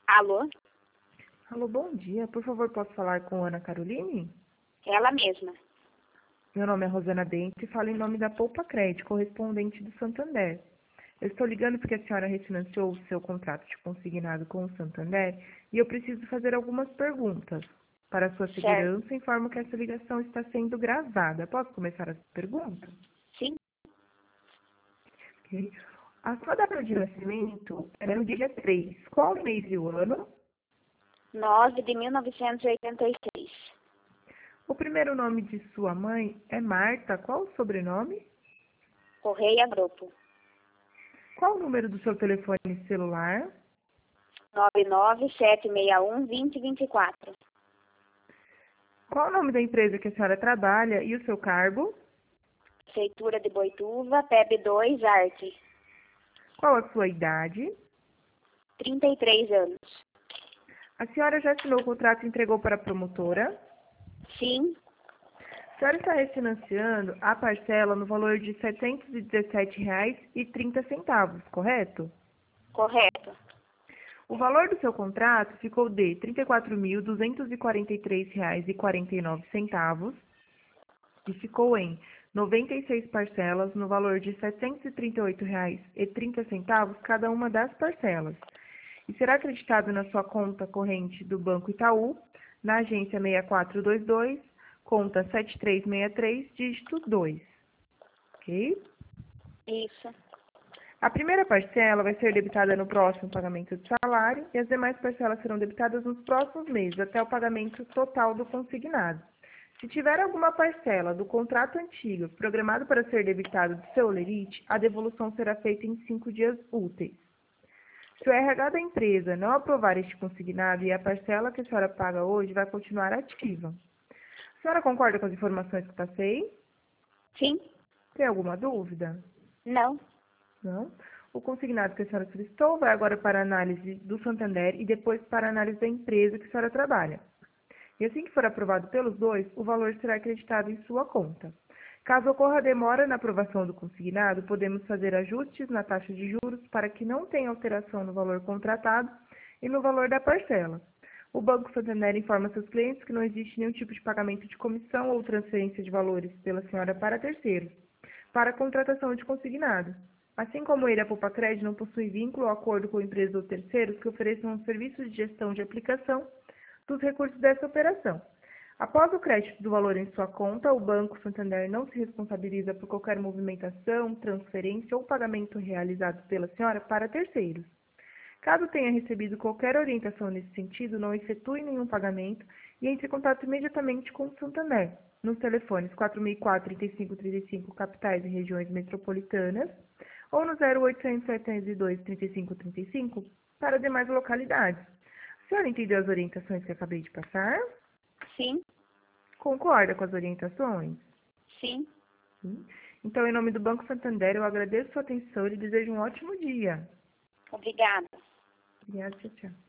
Alô? Alô, bom dia. Por favor, posso falar com Ana Caroline? Ela mesma. Meu nome é Rosana Dente e falo em nome da Poupa Crédito, correspondente do Santander. Eu estou ligando porque a senhora refinanciou o seu contrato de consignado com o Santander e eu preciso fazer algumas perguntas. Para sua Certo. segurança, informo que essa ligação está sendo gravada. Posso começar as perguntas? Sim. Ok. A sua data de nascimento é no dia 3. Qual mês e o ano? 9 de 1986. O primeiro nome de sua mãe é Marta. Qual o sobrenome? Correia Grupo. Qual o número do seu telefone celular? 99761-2024. Qual o nome da empresa que a senhora trabalha e o seu cargo? Prefeitura de Boituva, PEB 2, Arte. Qual a sua idade? 33 anos. A senhora já assinou o contrato e entregou para a promotora? Sim. A senhora está refinanciando a parcela no valor de R$ 717,30, correto? Correto. O valor do seu contrato ficou de R$ 34.243,49 e ficou em 96 parcelas no valor de R$ 738,30 cada uma das parcelas. E será acreditado na sua conta corrente do Banco Itaú, na agência 6422, conta 7363, dígito 2. Ok? Isso. A primeira parcela vai ser debitada no próximo pagamento do salário e as demais parcelas serão debitadas nos próximos meses, até o pagamento total do consignado. Se tiver alguma parcela do contrato antigo programado para ser debitado do seu lerite, a devolução será feita em 5 dias úteis. Se o RH da empresa não aprovar este consignado e a parcela que a senhora paga hoje vai continuar ativa. A senhora concorda com as informações que passei? Sim. Tem alguma dúvida? Não. Não? O consignado que a senhora solicitou vai agora para a análise do Santander e depois para a análise da empresa que a senhora trabalha. E assim que for aprovado pelos dois, o valor será acreditado em sua conta. Caso ocorra demora na aprovação do consignado, podemos fazer ajustes na taxa de juros para que não tenha alteração no valor contratado e no valor da parcela. O Banco Santander informa seus clientes que não existe nenhum tipo de pagamento de comissão ou transferência de valores pela senhora para terceiros, para a contratação de consignado. Assim como ele, a Poupa Crédito não possui vínculo ou acordo com empresas ou terceiros que ofereçam um serviço de gestão de aplicação dos recursos dessa operação. Após o crédito do valor em sua conta, o Banco Santander não se responsabiliza por qualquer movimentação, transferência ou pagamento realizado pela senhora para terceiros. Caso tenha recebido qualquer orientação nesse sentido, não efetue nenhum pagamento e entre em contato imediatamente com o Santander, nos telefones 4004-3535, capitais e regiões metropolitanas, ou no 0800-702-3535 para demais localidades. A senhora entendeu as orientações que acabei de passar? Sim. Concorda com as orientações? Sim. Sim. Então, em nome do Banco Santander, eu agradeço sua atenção e lhe desejo um ótimo dia. Obrigada. Obrigada, tchau, tchau.